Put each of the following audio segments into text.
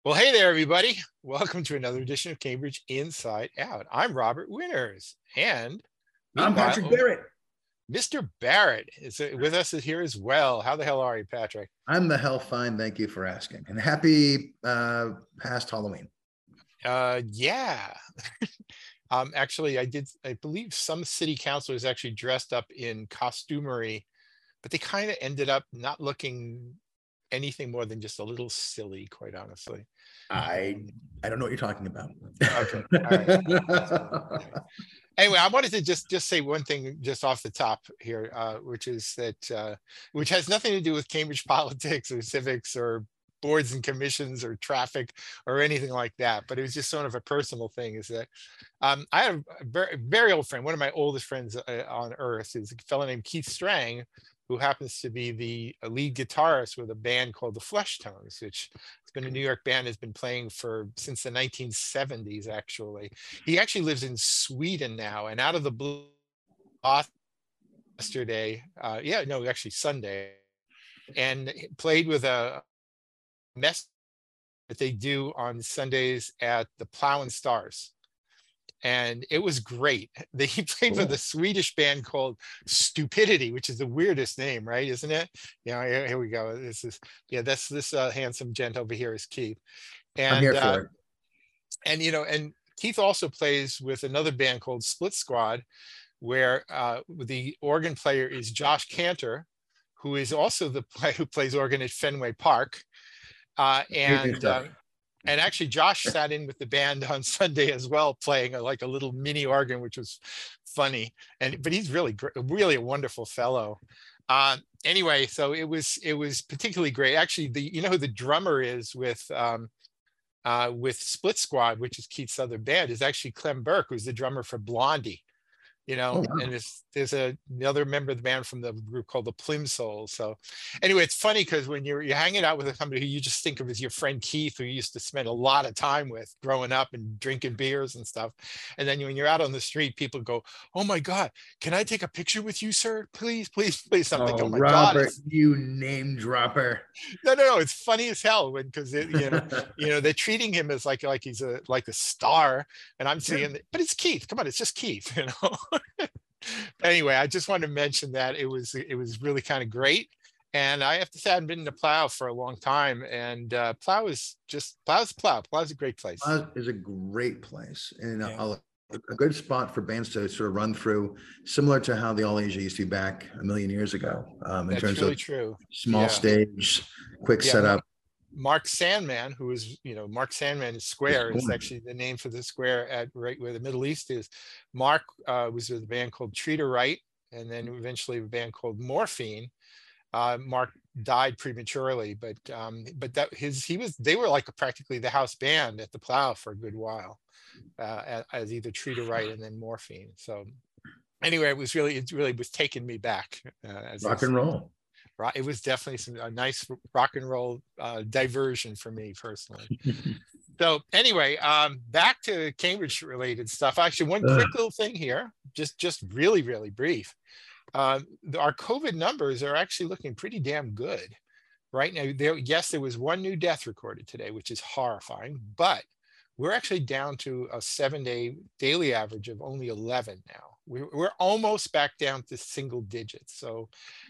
Well, hey there, everybody. Welcome to another edition of Cambridge Inside Out. I'm Robert Winters, and I'm Patrick meanwhile, Barrett. Mr. Barrett is with us here as well. How the hell are you, Patrick? I'm the hell fine. Thank you for asking. And happy past Halloween. Yeah. Actually, I believe some city councilors actually dressed up in costumery, but they kind of ended up not looking anything more than just a little silly, quite honestly. I don't know what you're talking about. Okay. All right. Anyway, I wanted to just say one thing just off the top here, which is that which has nothing to do with Cambridge politics or civics or boards and commissions or traffic or anything like that. But it was just sort of a personal thing. Is that I have a very, very old friend. One of my oldest friends on earth is a fellow named Keith Strang, who happens to be the lead guitarist with a band called the Fleshtones, which has been a New York band, has been playing since the 1970s, actually. He actually lives in Sweden now, and out of the blue yesterday, actually Sunday, and played with a mess that they do on Sundays at the Plow and Stars. And it was great. He played with a Swedish band called Stupidity, which is the weirdest name, right? Isn't it? Here we go. That's this handsome gent over here is Keith. And I'm here for it. And Keith also plays with another band called Split Squad, where the organ player is Josh Cantor, who is also the player who plays organ at Fenway Park. And actually, Josh sat in with the band on Sunday as well, playing like a little mini organ, which was funny. But he's really a wonderful fellow. Anyway, so it was particularly great. Actually, who the drummer is with Split Squad, which is Keith's other band, is actually Clem Burke, who's the drummer for Blondie. Wow. And there's another member of the band from the group called the Plimsolls. So anyway, it's funny because when you're hanging out with somebody who you just think of as your friend Keith, who you used to spend a lot of time with growing up and drinking beers and stuff. And then when you're out on the street, people go, "Oh my God, can I take a picture with you, sir? Please, please, please." Something. Oh my Robert, God. you name dropper. No. It's funny as hell because they're treating him as like he's a star, and I'm seeing, but it's Keith. Come on, it's just Keith, Anyway, I just wanted to mention that it was really kind of great. And I have to say, I haven't been to Plow for a long time, and Plow is Plow. Plow is a great place. Plow is a great place, and a good spot for bands to sort of run through, similar to how the All Asia used to be back a million years ago. In terms really of true. Small stage, quick setup. Mark Sandman, who is, Mark Sandman Square is actually the name for the square at right where the Middle East is. Mark was with a band called Treat Her Right, and then eventually a band called Morphine. Mark died prematurely, but they were like practically the house band at the Plow for a good while, as either Treat Her Right and then Morphine. So anyway, it really was taking me back. Rock and roll. It was definitely a nice rock and roll diversion for me personally. So anyway, back to Cambridge related stuff. Actually, one quick little thing here, just really, really brief. Our COVID numbers are actually looking pretty damn good right now. There was one new death recorded today, which is horrifying, but we're actually down to a 7-day daily average of only 11 now. We're almost back down to single digits. So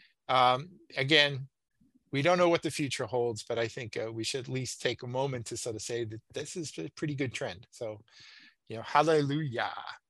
again, we don't know what the future holds, but I think we should at least take a moment to sort of say that this is a pretty good trend. So, hallelujah.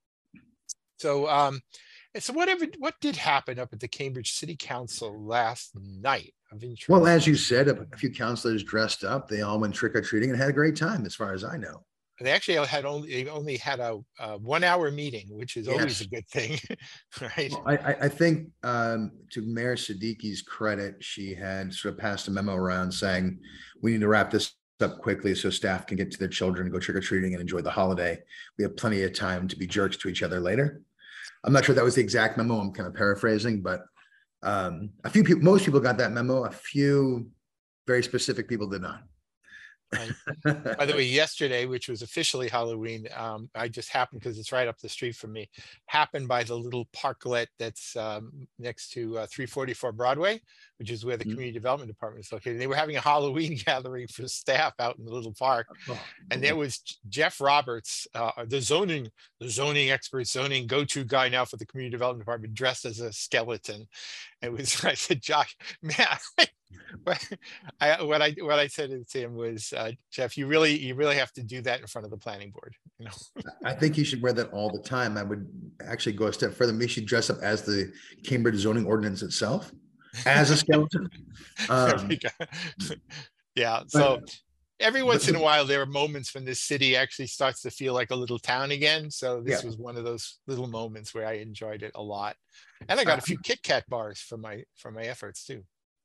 So, what did happen up at the Cambridge City Council last night of interest? Well, as you said, a few councilors dressed up. They all went trick-or-treating and had a great time, as far as I know. They actually only had a 1-hour meeting, which is always a good thing, right? Well, I think to Mayor Siddiqui's credit, she had sort of passed a memo around saying we need to wrap this up quickly so staff can get to their children and go trick-or-treating and enjoy the holiday. We have plenty of time to be jerks to each other later. I'm not sure that was the exact memo. I'm kind of paraphrasing, but most people got that memo. A few very specific people did not. Right. By the way, yesterday, which was officially Halloween, I just happened, because it's right up the street from me, happened by the little parklet that's next to 344 Broadway, which is where the Mhm. community development department is located. They were having a Halloween gathering for staff out in the little park, Oh, and there cool. was Jeff Roberts, the zoning expert, zoning go-to guy now for the community development department, dressed as a skeleton. It was, I said, Josh, man, what I said to him was, Jeff, you really have to do that in front of the planning board. I think you should wear that all the time. I would actually go a step further. Maybe you should dress up as the Cambridge zoning ordinance itself, as a skeleton. There we Um, go. Yeah. but So every but once in a while, there are moments when this city actually starts to feel like a little town again. So yeah, this was one of those little moments where I enjoyed it a lot, and I got I, a few Kit Kat bars for my efforts too.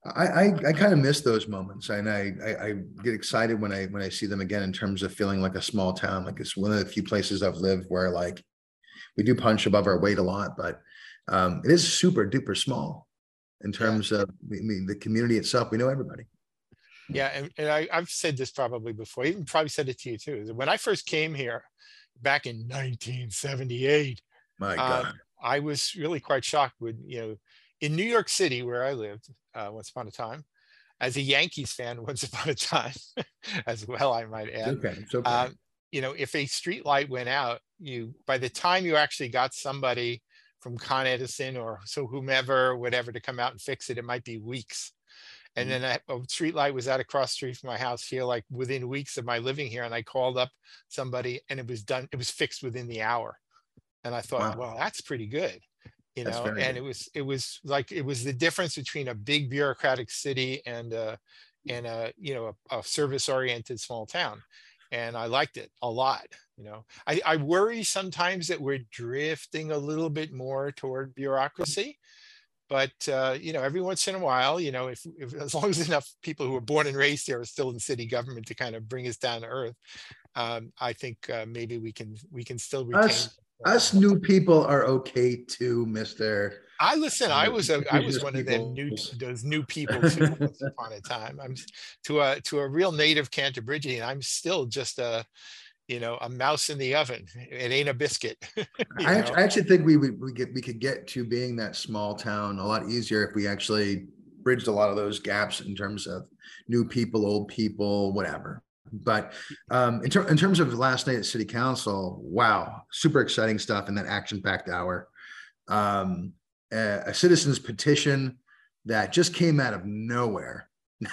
I kind of miss those moments, and I get excited when I see them again in terms of feeling like a small town. Like it's one of the few places I've lived where like we do punch above our weight a lot, but it is super duper small in Yeah. terms of the community itself. We know everybody. Yeah, and I've said this probably before, even probably said it to you too. Is that when I first came here back in 1978, My um, God. I was really quite shocked with, in New York City, where I lived once upon a time, as a Yankees fan once upon a time, as well, I might It's add. okay. It's okay. Um, if a street light went out, by the time you actually got somebody from Con Edison or so whomever, whatever, to come out and fix it, it might be weeks. And Mhm. then a street light was out across the street from my house here, like within weeks of my living here. And I called up somebody and it was done. It was fixed within the hour. And I thought, Wow. well, that's pretty good, That's very and good. it was the difference between a big bureaucratic city and a service oriented small town. And I liked it a lot. I worry sometimes that we're drifting a little bit more toward bureaucracy, but every once in a while, if as long as enough people who were born and raised here are still in city government to kind of bring us down to earth, I think maybe we can still retain Us that. new people are okay too, Mr. I listen. I was Indigenous one of them peoples. those new people too. Once upon a time, I'm to a real native Cantabrigian. I'm still just a mouse in the oven. It ain't a biscuit. you know. I actually think we could get to being that small town a lot easier if we actually bridged a lot of those gaps in terms of new people, old people, whatever. But in terms of last night at City Council, wow, super exciting stuff in that action-packed hour. A citizen's petition that just came out of nowhere.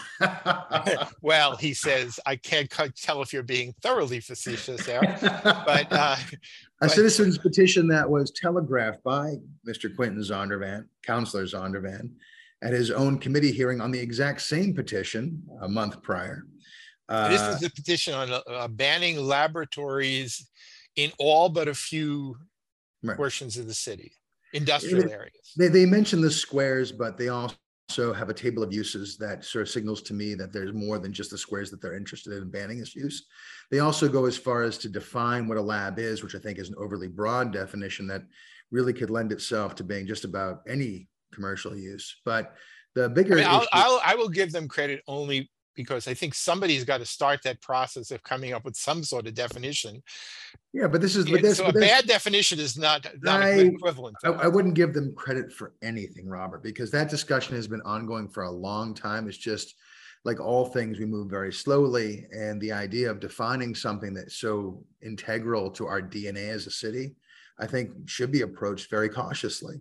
Well, he says, I can't tell if you're being thoroughly facetious there, but A but citizen's petition that was telegraphed by Mr. Quentin Zondervan, Councillor Zondervan, at his own committee hearing on the exact same petition a month prior. this is the petition on banning laboratories in all but a few Right. portions of the city, industrial areas. They mention the squares, but they also have a table of uses that sort of signals to me that there's more than just the squares that they're interested in banning its use. They also go as far as to define what a lab is, which I think is an overly broad definition that really could lend itself to being just about any commercial use. But the bigger issue, I will give them credit only because I think somebody's got to start that process of coming up with some sort of definition. yeah, but this is So a bad definition is not a good equivalent. I wouldn't give them credit for anything, Robert, because that discussion has been ongoing for a long time. It's just like all things, we move very slowly. And the idea of defining something that's so integral to our DNA as a city, I think should be approached very cautiously.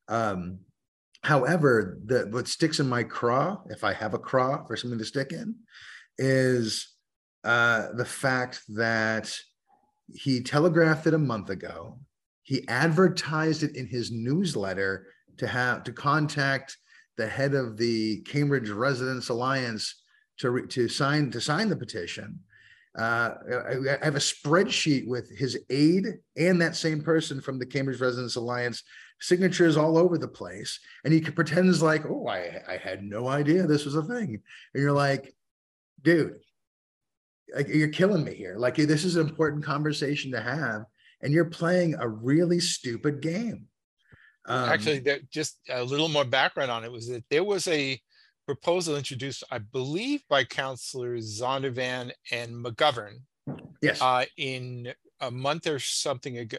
However, what sticks in my craw, if I have a craw for something to stick in, is the fact that he telegraphed it a month ago. He advertised it in his newsletter to contact the head of the Cambridge Residents Alliance to sign the petition. I have a spreadsheet with his aide and that same person from the Cambridge Residents Alliance signatures all over the place. And he pretends like, oh, I had no idea this was a thing. And you're like, dude, like, you're killing me here. Like, this is an important conversation to have. And you're playing a really stupid game. Actually, just a little more background on it was that there was a proposal introduced, I believe, by Councilors Zondervan and McGovern Yes. in a month or something ago,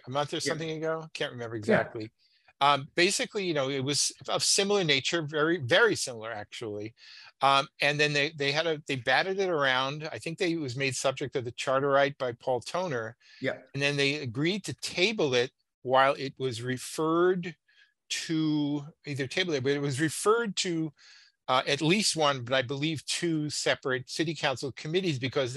can't remember Yeah. exactly. Basically, you know, it was of similar nature, very, very similar actually. And then they batted it around. I think it was made subject of the charter right by Paul Toner. Yeah. And then they agreed to table it while it was referred to but it was referred to at least one, but I believe two separate city council committees, because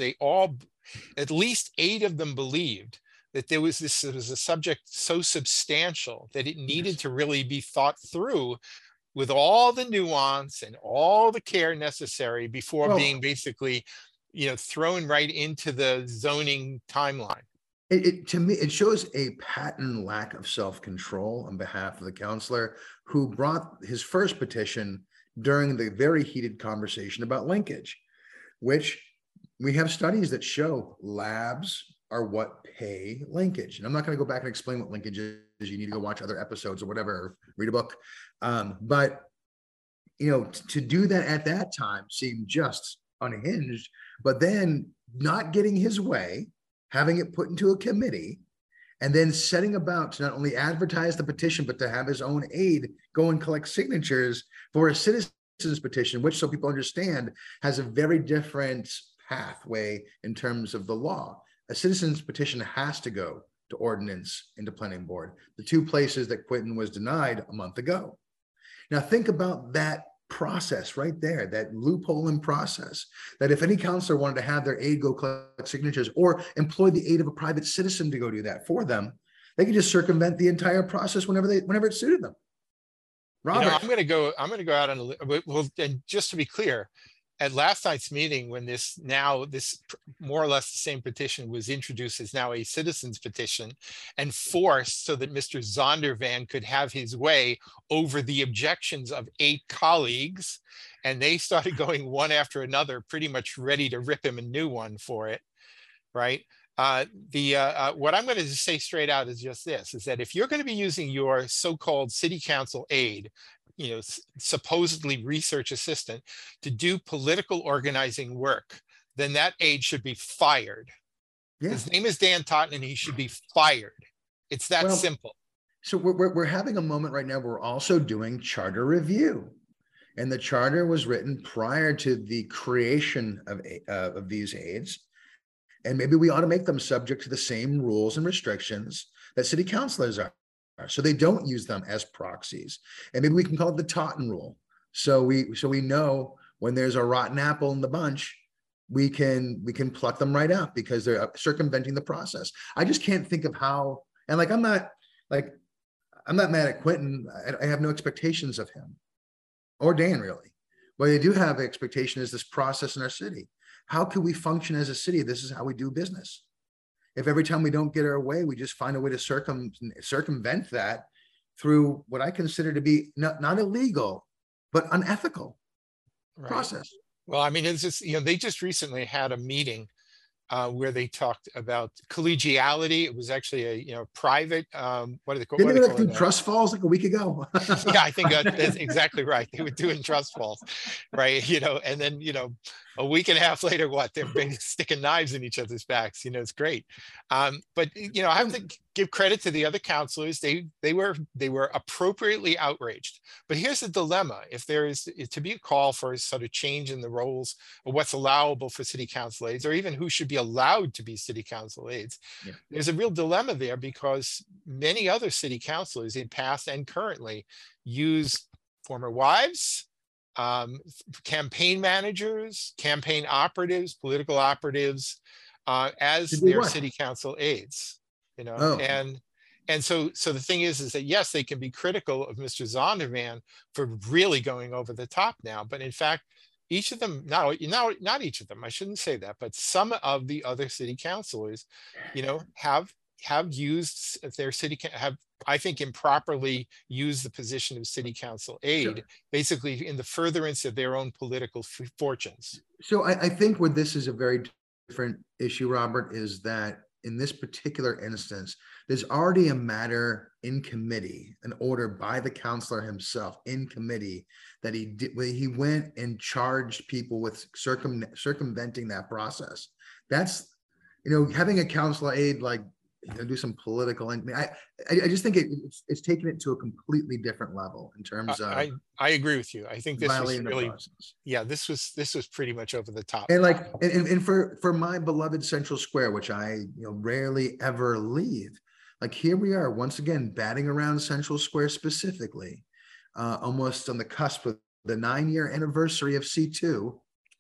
at least 8 of them believed that there was a subject so substantial that it needed to really be thought through with all the nuance and all the care necessary before being basically, you know, thrown right into the zoning timeline. To me, it shows a patent lack of self-control on behalf of the counselor who brought his first petition during the very heated conversation about linkage, which we have studies that show labs are what pay linkage. And I'm not going to go back and explain what linkage is. You need to go watch other episodes or whatever, or read a book. But, you know, to do that at that time seemed just unhinged, but then not getting his way, having it put into a committee, and then setting about to not only advertise the petition, but to have his own aide go and collect signatures for a citizen's petition, which, so people understand, has a very different pathway in terms of the law. A citizen's petition has to go to ordinance and to planning board, the 2 places that Quinton was denied a month ago. Now think about that process right there, that loophole in process, that if any counselor wanted to have their aide go collect signatures or employ the aid of a private citizen to go do that for them, they could just circumvent the entire process whenever it suited them. Robert, you know, I'm going to go out on well, and just to be clear, at last night's meeting, when this more or less the same petition was introduced as now a citizen's petition and forced so that Mr. Zondervan could have his way over the objections of 8 colleagues, and they started going one after another, pretty much ready to rip him a new one for it, right? What I'm going to say straight out is just this, is that if you're going to be using your so-called city council aide, you know, supposedly research assistant, to do political organizing work, then that aide should be fired. Yeah. His name is Dan Totten, and he should be fired. It's that simple. So we're having a moment right now where we're also doing charter review. And the charter was written prior to the creation of these aides. And maybe we ought to make them subject to the same rules and restrictions that city councilors are, so they don't use them as proxies. And maybe we can call it the Totten rule. So we know when there's a rotten apple in the bunch, we can pluck them right out because they're circumventing the process. I just can't think of how. And I'm not mad at Quinton. I have no expectations of him or Dan really. What I do have expectation is this process in our city. How can we function as a city? This is how we do business. If every time we don't get our way, we just find a way to circumvent that through what I consider to be not illegal, but unethical process. Well, I mean, it's just, you know, they just recently had a meeting where they talked about collegiality. It was actually a private what do they call it? Didn't they do trust falls like a week ago? Yeah, I think that's exactly right. They were doing trust falls, right? You know, and then a week and a half later, they're sticking knives in each other's backs. You know, it's great. But I have to give credit to the other counselors. They were appropriately outraged. But here's the dilemma: if there is to be a call for a sort of change in the roles of what's allowable for city council aides, or even who should be allowed to be city council aides, there's a real dilemma there, because many other city councilors in past and currently use former wives, campaign managers, campaign operatives, political operatives as their city council aides. And so the thing is that yes, they can be critical of Mr. Zondervan for really going over the top now, but in fact, each of them, not each of them, I shouldn't say that, but some of the other city councilors, have used their I think improperly used the position of city council aide, basically in the furtherance of their own political fortunes. So I think where this is a very different issue, Robert, is that in this particular instance, there's already a matter in committee, an order by the counselor himself in committee that he did, where he went and charged people with circumventing that process. That's, having a counselor aide like do some political, and I just think it's taken it to a completely different level in terms of I agree with you. I think this was really, process. yeah, this was pretty much over the top. And like, and for my beloved Central Square, which I rarely ever leave, like here we are once again batting around Central Square specifically, almost on the cusp of the 9-year anniversary of C2,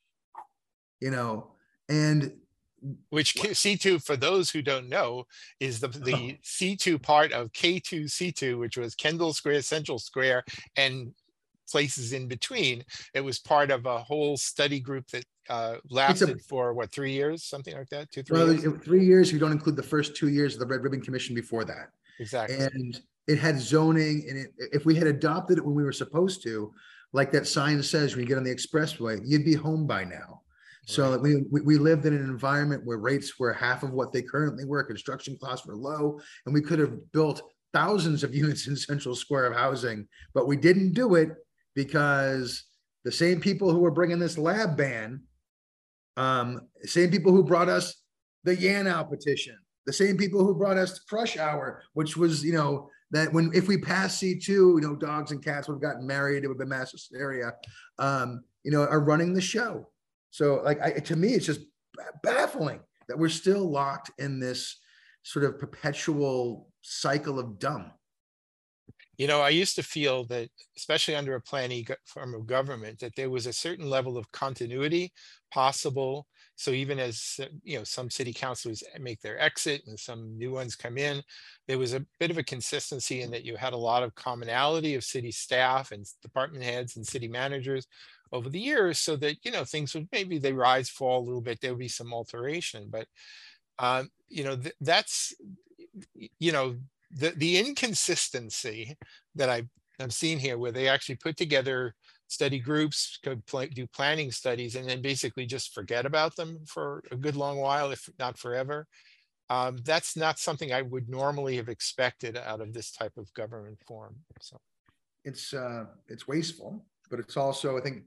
and which C2, for those who don't know, is the C2 part of K2C2, which was Kendall Square, Central Square, and places in between. It was part of a whole study group that lasted for what, 3 years, something like that, 2-3 years? 3 years. You don't include the first 2 years of the Red Ribbon Commission before that. Exactly. And it had zoning, and if we had adopted it when we were supposed to, like that sign says, when you get on the expressway, you'd be home by now. So we lived in an environment where rates were half of what they currently were, construction costs were low, and we could have built thousands of units in Central Square of housing, but we didn't do it because the same people who were bringing this lab ban, same people who brought us the Yanow petition, the same people who brought us Crush Hour, which was, that if we passed C2, dogs and cats would have gotten married, it would have been mass hysteria, are running the show. So to me, it's just baffling that we're still locked in this sort of perpetual cycle of dumb. I used to feel that, especially under a planning form of government, that there was a certain level of continuity possible. So even as, some city councilors make their exit and some new ones come in, there was a bit of a consistency in that you had a lot of commonality of city staff and department heads and city managers over the years, so that, things would, maybe they rise, fall a little bit, there would be some alteration. But, that's, the inconsistency that I've seen here, where they actually put together study groups, do planning studies, and then basically just forget about them for a good long while, if not forever. That's not something I would normally have expected out of this type of government form. So it's wasteful, but it's also, I think,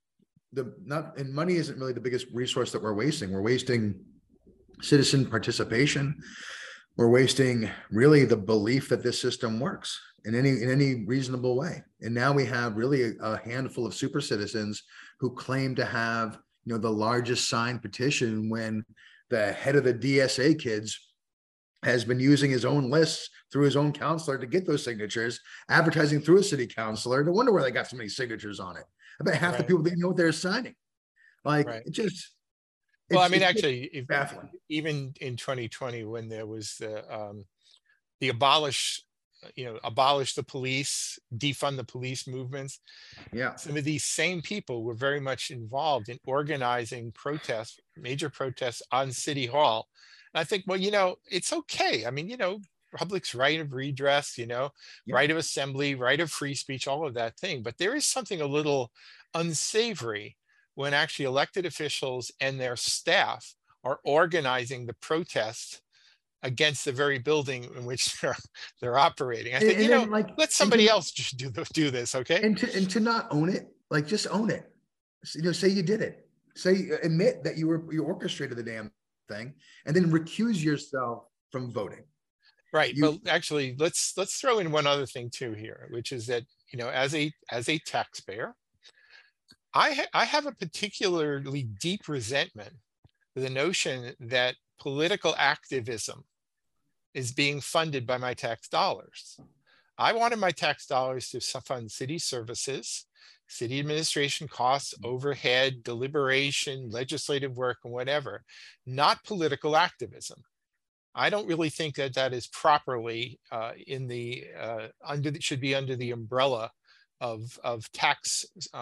money isn't really the biggest resource that we're wasting. We're wasting citizen participation. We're wasting really the belief that this system works in any reasonable way. And now we have really a handful of super citizens who claim to have, the largest signed petition, when the head of the DSA kids has been using his own lists through his own counselor to get those signatures, advertising through a city councilor. No wonder why they got so many signatures on it. I bet half the people didn't know what they're signing. It just. Well, I mean, actually, baffling. Even in 2020, when there was the abolish the police, defund the police movements. Yeah. Some of these same people were very much involved in organizing protests, major protests on City Hall. And I think, well, it's okay. I mean, public's right of redress, right of assembly, right of free speech, all of that thing. But there is something a little unsavory when actually elected officials and their staff are organizing the protest against the very building in which they're operating. I think, let somebody else just do this, okay? And to not own it, just own it. Say you did it. Admit that you orchestrated the damn thing, and then recuse yourself from voting. Right. But actually, let's throw in one other thing too here, which is that, as a taxpayer, I have a particularly deep resentment for the notion that political activism is being funded by my tax dollars. I wanted my tax dollars to fund city services, city administration costs, overhead, deliberation, legislative work, and whatever, not political activism. I don't really think that is properly should be under the umbrella of tax,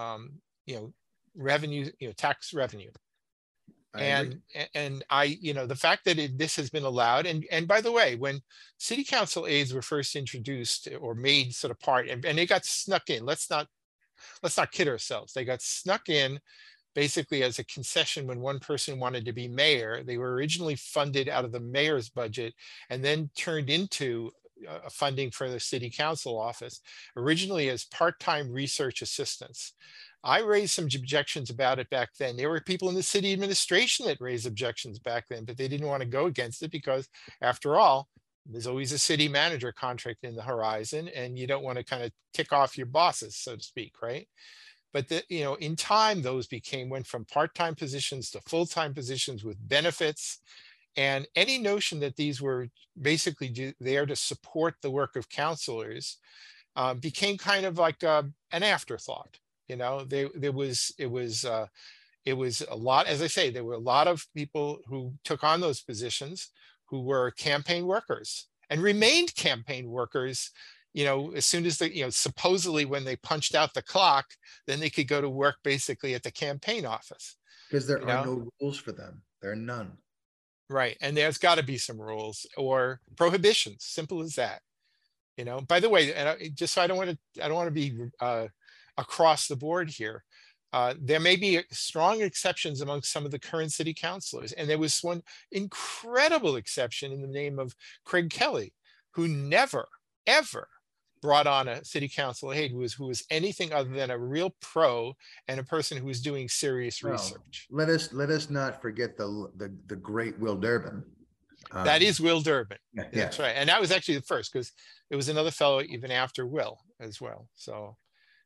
revenue, tax revenue. And the fact that this has been allowed, and by the way, when city council aides were first introduced or made sort of part, and they got snuck in, let's not kid ourselves, they got snuck in basically as a concession when one person wanted to be mayor. They were originally funded out of the mayor's budget and then turned into funding for the city council office, originally as part-time research assistants. I raised some objections about it back then. There were people in the city administration that raised objections back then, but they didn't want to go against it because, after all, there's always a city manager contract in the horizon, and you don't want to kind of tick off your bosses, so to speak, right? But in time, those went from part-time positions to full-time positions with benefits. And any notion that these were basically there to support the work of counselors became kind of like an afterthought. It was a lot, as I say, there were a lot of people who took on those positions who were campaign workers and remained campaign workers. As soon as supposedly when they punched out the clock, then they could go to work basically at the campaign office. Because there are no rules for them. There are none. Right. And there's got to be some rules or prohibitions, simple as that. By the way, and just so I don't want to be across the board here. There may be strong exceptions among some of the current city councilors. And there was one incredible exception in the name of Craig Kelly, who never, ever brought on a city council aide who was anything other than a real pro and a person who was doing serious research. Let us not forget the great Will Durbin. That is Will Durbin. Yeah. That's right. And that was actually the first, because there was another fellow even after Will as well. So,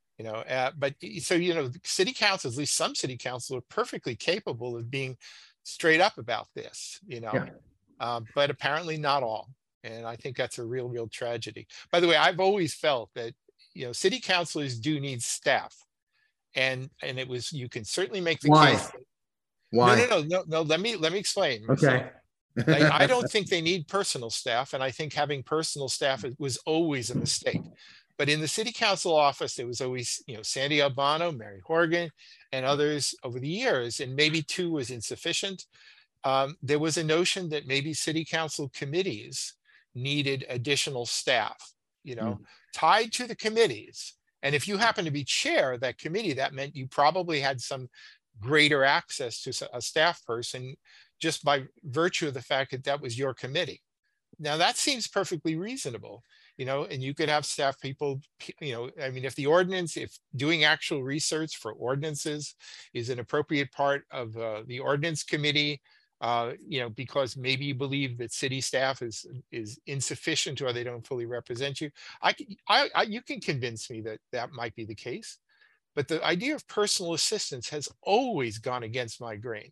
city councils, at least some city councils, are perfectly capable of being straight up about this, but apparently not all. And I think that's a real tragedy. By the way, I've always felt that, city councilors do need staff. And you can certainly make the case. Why? No. Let me explain. Okay. I don't think they need personal staff. And I think having personal staff was always a mistake. But in the city council office, there was always, Sandy Albano, Mary Horgan, and others over the years, and maybe 2 was insufficient. There was a notion that maybe city council committees needed additional staff, tied to the committees. And if you happen to be chair of that committee, that meant you probably had some greater access to a staff person just by virtue of the fact that that was your committee. Now that seems perfectly reasonable. And you could have staff people, if doing actual research for ordinances is an appropriate part of the ordinance committee, because maybe you believe that city staff is insufficient or they don't fully represent you. You can convince me that that might be the case, but the idea of personal assistance has always gone against my grain.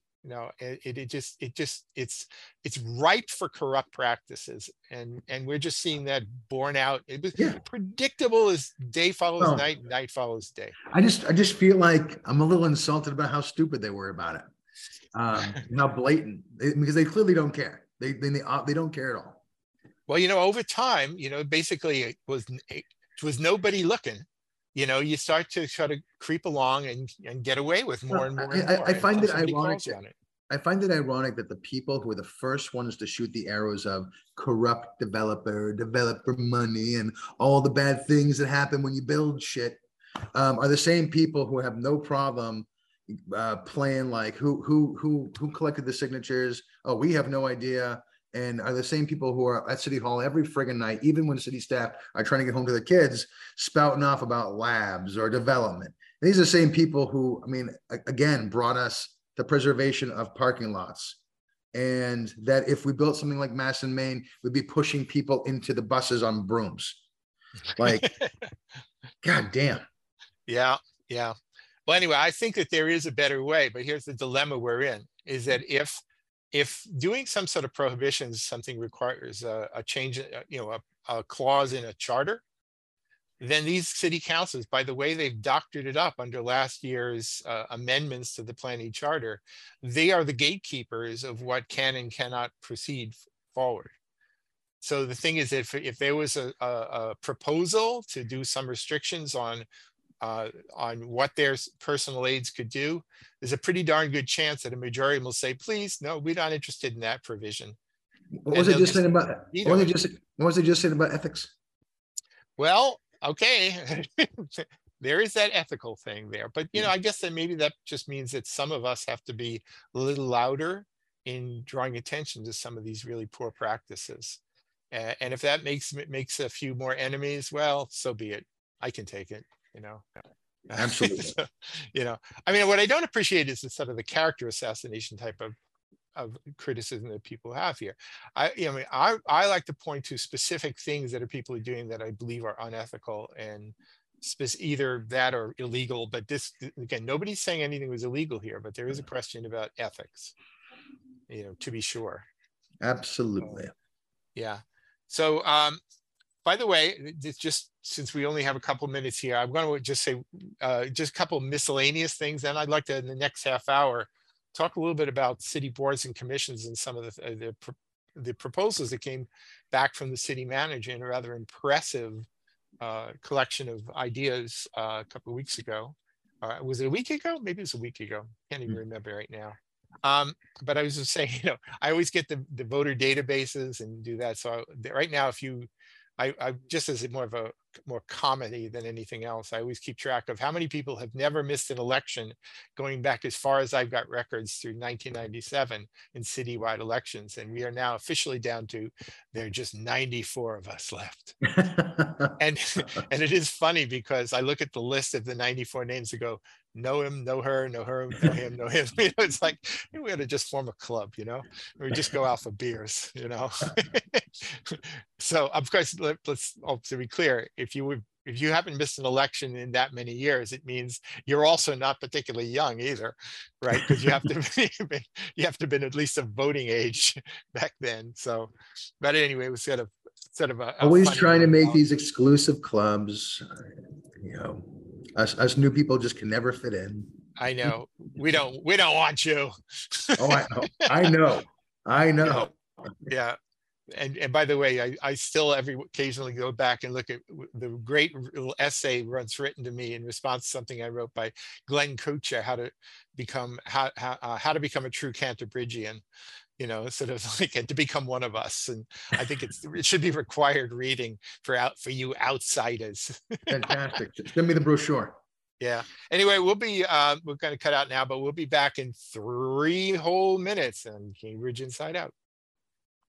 It's ripe for corrupt practices, and we're just seeing that borne out. It was predictable as day follows night, night follows day. I just feel like I'm a little insulted about how stupid they were about it, how blatant, because they clearly don't care. They don't care at all. Well, over time, basically it was nobody looking. You start to try to creep along and get away with more and more. I find it ironic. I find it ironic that the people who are the first ones to shoot the arrows of corrupt developer money, and all the bad things that happen when you build shit, are the same people who have no problem playing like who collected the signatures. Oh, we have no idea. And are the same people who are at City Hall every friggin' night, even when city staff are trying to get home to their kids, spouting off about labs or development. And these are the same people who, again, brought us the preservation of parking lots. And that if we built something like Mass and Main, we'd be pushing people into the buses on brooms. Like, God damn. Yeah. Well, anyway, I think that there is a better way, but here's the dilemma we're in, is that if doing some sort of prohibition is something requires a change, a clause in a charter, then these city councils, by the way they've doctored it up under last year's amendments to the planning charter, they are the gatekeepers of what can and cannot proceed forward. So the thing is, if there was a proposal to do some restrictions on what their personal aides could do, there's a pretty darn good chance that a majority will say, please, no, we're not interested in that provision. What was it just saying about ethics? Well, okay. there is that ethical thing there. But, you know, I guess that maybe that just means that some of us have to be a little louder in drawing attention to some of these really poor practices. And if that makes a few more enemies, well, so be it. I can take it, you know. Absolutely. So, you know, I mean, what I don't appreciate is the sort of the character assassination type of criticism that people have here. You know, I like to point to specific things that are people are doing that I believe are unethical and either that or illegal. But this, again, nobody's saying anything was illegal here, but there is a question about ethics, you know, to be sure. Absolutely. Yeah. So, by the way, just since we only have a couple minutes here, I'm going to just say just a couple miscellaneous things. And I'd like to, in the next half hour, talk a little bit about city boards and commissions and some of the proposals that came back from the city manager in a rather impressive collection of ideas a couple of weeks ago. Was it a week ago? Maybe it was a week ago. Can't even remember right now. But I was just saying, you know, I always get the voter databases and do that. So right now, if you, I just as more of a more comedy than anything else, I always keep track of how many people have never missed an election going back as far as I've got records through 1997 in citywide elections. And we are now officially down to, there are just 94 of us left. And it is funny because I look at the list of the 94 names and go, know him, know her, know her, know him, know him. You know, it's like we ought to just form a club, you know, or just go out for beers, you know. So of course, let's to be clear, if you haven't missed an election in that many years, it means you're also not particularly young either, right? Because you have to have been at least of voting age back then. So, but anyway, it was sort of a always trying to make these exclusive clubs. You know, us new people just can never fit in. I know. We don't want you. Oh, I know. Yeah. And by the way, I still occasionally go back and look at the great little essay once written to me in response to something I wrote by Glenn Kucha, how to become a true Canterbridgian, you know, sort of like, and to become one of us. And I think it should be required reading for you outsiders. Fantastic. Send me the brochure. Yeah. Anyway, we're going to cut out now, but we'll be back in 3 whole minutes on Cambridge Inside Out.